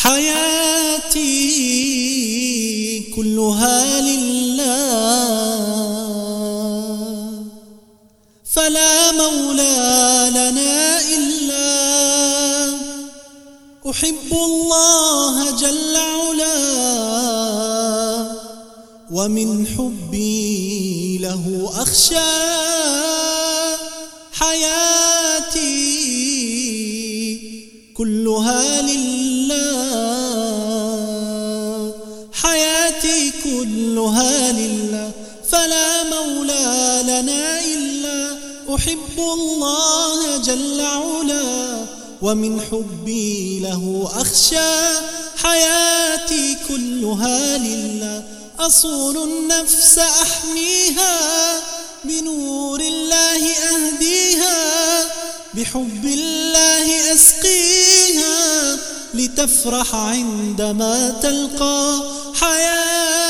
حياتي كلها لله، فلا مولى لنا إلا أحب الله جل علاه، ومن حبي له أخشى. حياتي كلها لله، حياتي كلها لله، فلا مولى لنا إلا أحب الله جل علاه، ومن حبي له أخشى. حياتي كلها لله، أصون النفس أحميها، بنور الله أهديها، بحب الله أسقيها، لتفرح عندما تلقى. حياتي